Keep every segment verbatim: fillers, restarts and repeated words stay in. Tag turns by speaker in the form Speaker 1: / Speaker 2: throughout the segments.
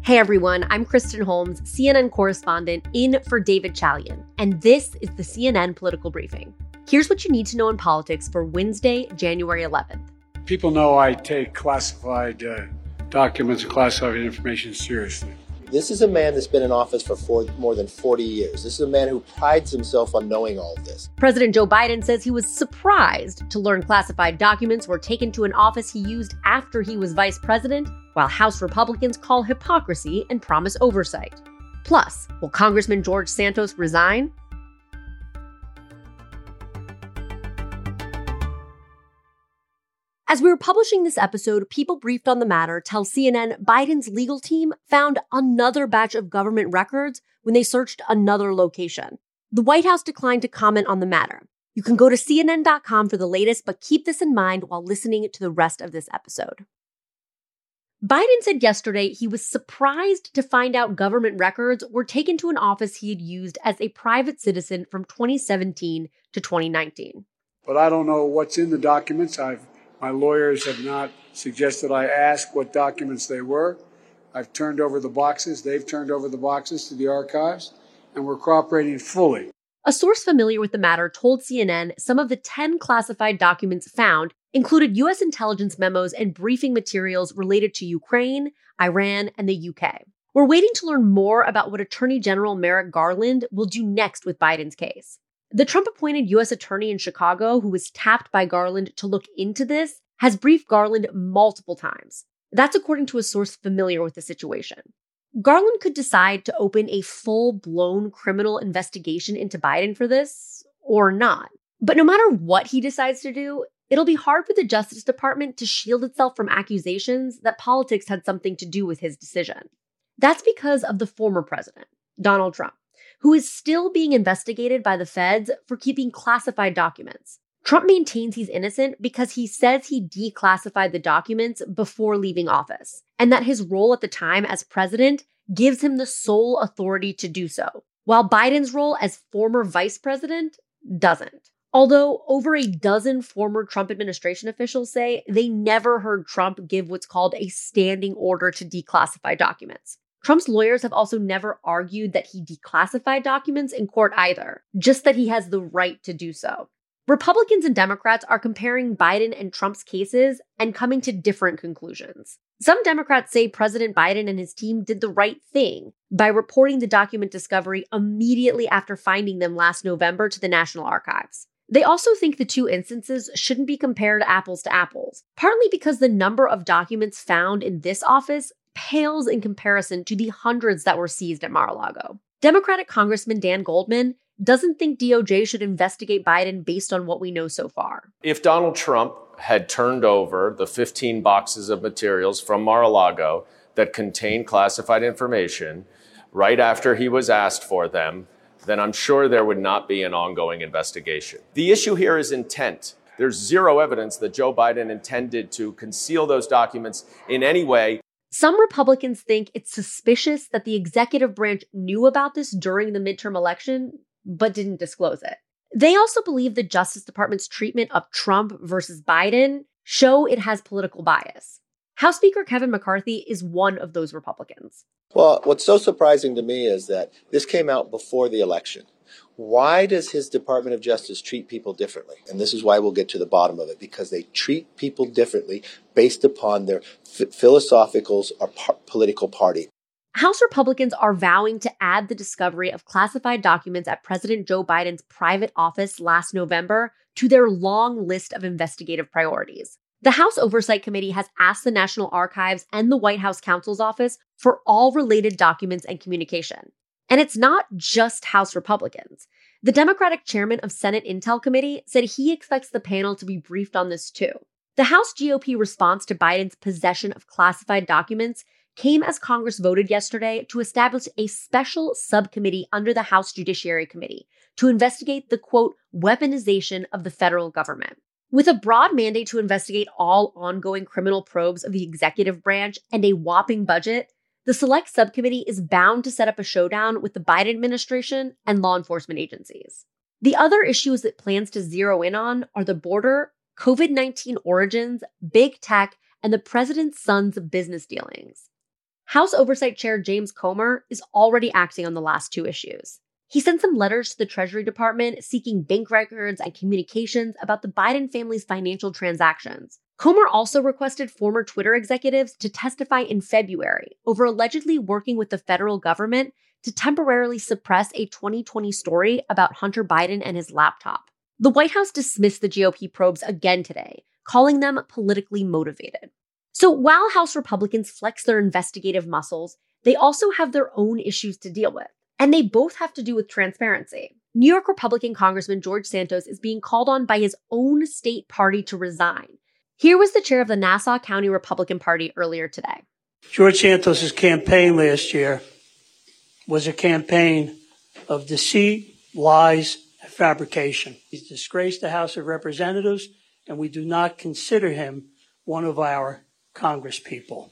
Speaker 1: Hey everyone, I'm Kristen Holmes, C N N correspondent in for David Chalian, and this is the C N N Political Briefing. Here's what you need to know in politics for Wednesday, January eleventh.
Speaker 2: People know I take classified uh, documents and classified information seriously.
Speaker 3: This is a man that's been in office for four, more than forty years. This is a man who prides himself on knowing all of this.
Speaker 1: President Joe Biden says he was surprised to learn classified documents were taken to an office he used after he was vice president, while House Republicans call hypocrisy and promise oversight. Plus, will Congressman George Santos resign? As we were publishing this episode, people briefed on the matter tell C N N Biden's legal team found another batch of government records when they searched another location. The White House declined to comment on the matter. You can go to C N N dot com for the latest, but keep this in mind while listening to the rest of this episode. Biden said yesterday he was surprised to find out government records were taken to an office he had used as a private citizen from twenty seventeen to twenty nineteen.
Speaker 2: But I don't know what's in the documents. I've My lawyers have not suggested I ask what documents they were. I've turned over the boxes. They've turned over the boxes to the archives, and we're cooperating fully.
Speaker 1: A source familiar with the matter told C N N some of the ten classified documents found included U S intelligence memos and briefing materials related to Ukraine, Iran, and the U K. We're waiting to learn more about what Attorney General Merrick Garland will do next with Biden's case. The Trump-appointed U S attorney in Chicago, who was tapped by Garland to look into this, has briefed Garland multiple times. That's according to a source familiar with the situation. Garland could decide to open a full-blown criminal investigation into Biden for this, or not. But no matter what he decides to do, it'll be hard for the Justice Department to shield itself from accusations that politics had something to do with his decision. That's because of the former president, Donald Trump, who is still being investigated by the feds for keeping classified documents. Trump maintains he's innocent because he says he declassified the documents before leaving office, and that his role at the time as president gives him the sole authority to do so, while Biden's role as former vice president doesn't. Although over a dozen former Trump administration officials say they never heard Trump give what's called a standing order to declassify documents. Trump's lawyers have also never argued that he declassified documents in court either, just that he has the right to do so. Republicans and Democrats are comparing Biden and Trump's cases and coming to different conclusions. Some Democrats say President Biden and his team did the right thing by reporting the document discovery immediately after finding them last November to the National Archives. They also think the two instances shouldn't be compared apples to apples, partly because the number of documents found in this office pales in comparison to the hundreds that were seized at Mar-a-Lago. Democratic Congressman Dan Goldman doesn't think D O J should investigate Biden based on what we know so far.
Speaker 4: If Donald Trump had turned over the fifteen boxes of materials from Mar-a-Lago that contained classified information right after he was asked for them, then I'm sure there would not be an ongoing investigation. The issue here is intent. There's zero evidence that Joe Biden intended to conceal those documents in any way.
Speaker 1: Some Republicans think it's suspicious that the executive branch knew about this during the midterm election, but didn't disclose it. They also believe the Justice Department's treatment of Trump versus Biden show it has political bias. House Speaker Kevin McCarthy is one of those Republicans.
Speaker 3: Well, what's so surprising to me is that this came out before the election. Why does his Department of Justice treat people differently? And this is why we'll get to the bottom of it, because they treat people differently based upon their f- philosophicals or par- political party.
Speaker 1: House Republicans are vowing to add the discovery of classified documents at President Joe Biden's private office last November to their long list of investigative priorities. The House Oversight Committee has asked the National Archives and the White House Counsel's Office for all related documents and communication. And it's not just House Republicans. The Democratic chairman of Senate Intel Committee said he expects the panel to be briefed on this too. The House G O P response to Biden's possession of classified documents came as Congress voted yesterday to establish a special subcommittee under the House Judiciary Committee to investigate the, quote, weaponization of the federal government. With a broad mandate to investigate all ongoing criminal probes of the executive branch and a whopping budget, the select subcommittee is bound to set up a showdown with the Biden administration and law enforcement agencies. The other issues it plans to zero in on are the border, COVID nineteen origins, big tech, and the president's son's business dealings. House Oversight Chair James Comer is already acting on the last two issues. He sent some letters to the Treasury Department seeking bank records and communications about the Biden family's financial transactions. Comer also requested former Twitter executives to testify in February over allegedly working with the federal government to temporarily suppress a twenty twenty story about Hunter Biden and his laptop. The White House dismissed the G O P probes again today, calling them politically motivated. So while House Republicans flex their investigative muscles, they also have their own issues to deal with. And they both have to do with transparency. New York Republican Congressman George Santos is being called on by his own state party to resign. Here was the chair of the Nassau County Republican Party earlier today.
Speaker 5: George Santos' campaign last year was a campaign of deceit, lies, and fabrication. He's disgraced the House of Representatives, and we do not consider him one of our congresspeople.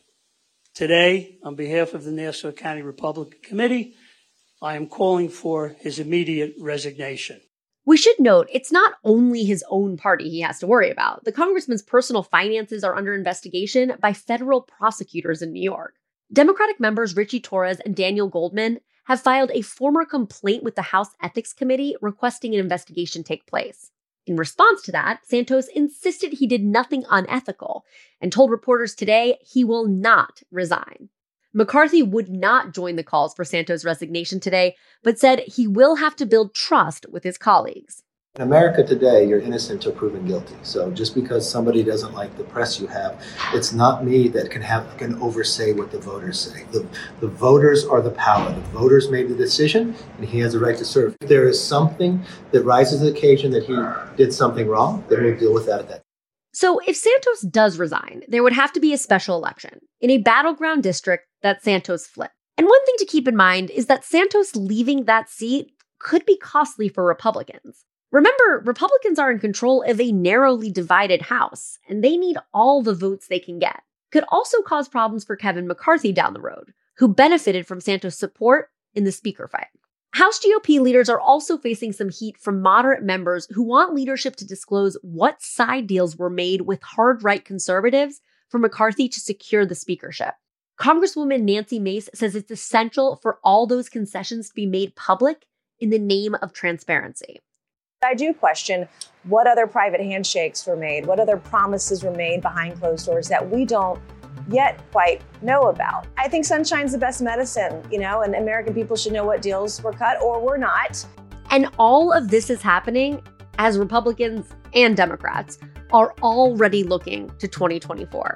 Speaker 5: Today, on behalf of the Nassau County Republican Committee, I am calling for his immediate resignation.
Speaker 1: We should note, it's not only his own party he has to worry about. The congressman's personal finances are under investigation by federal prosecutors in New York. Democratic members Richie Torres and Daniel Goldman have filed a formal complaint with the House Ethics Committee requesting an investigation take place. In response to that, Santos insisted he did nothing unethical and told reporters today he will not resign. McCarthy would not join the calls for Santos' resignation today, but said he will have to build trust with his colleagues.
Speaker 3: In America today, you're innocent until proven guilty. So just because somebody doesn't like the press you have, it's not me that can have can oversay what the voters say. The, the voters are the power. The voters made the decision, and he has the right to serve. If there is something that rises to the occasion that he did something wrong, then we'll deal with that at that time.
Speaker 1: So if Santos does resign, there would have to be a special election in a battleground district that Santos flipped. And one thing to keep in mind is that Santos leaving that seat could be costly for Republicans. Remember, Republicans are in control of a narrowly divided House, and they need all the votes they can get. Could also cause problems for Kevin McCarthy down the road, who benefited from Santos' support in the speaker fight. House G O P leaders are also facing some heat from moderate members who want leadership to disclose what side deals were made with hard-right conservatives for McCarthy to secure the speakership. Congresswoman Nancy Mace says it's essential for all those concessions to be made public in the name of transparency.
Speaker 6: I do question what other private handshakes were made, what other promises were made behind closed doors that we don't yet quite know about. I think sunshine's the best medicine, you know, and American people should know what deals were cut or were not.
Speaker 1: And all of this is happening as Republicans and Democrats are already looking to twenty twenty-four.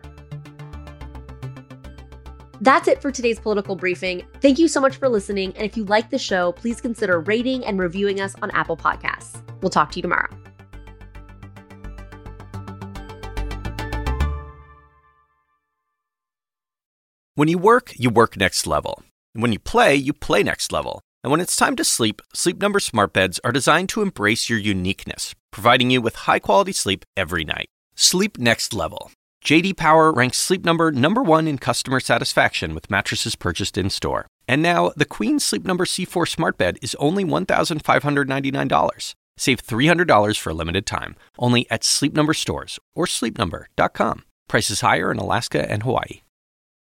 Speaker 1: That's it for today's political briefing. Thank you so much for listening. And if you like the show, please consider rating and reviewing us on Apple Podcasts. We'll talk to you tomorrow.
Speaker 7: When you work, you work next level. And when you play, you play next level. And when it's time to sleep, Sleep Number smart beds are designed to embrace your uniqueness, providing you with high-quality sleep every night. Sleep next level. J D Power ranks Sleep Number number one in customer satisfaction with mattresses purchased in-store. And now, the Queen Sleep Number C four smart bed is only one thousand five hundred ninety-nine dollars. Save three hundred dollars for a limited time, only at Sleep Number stores or sleep number dot com. Prices higher in Alaska and Hawaii.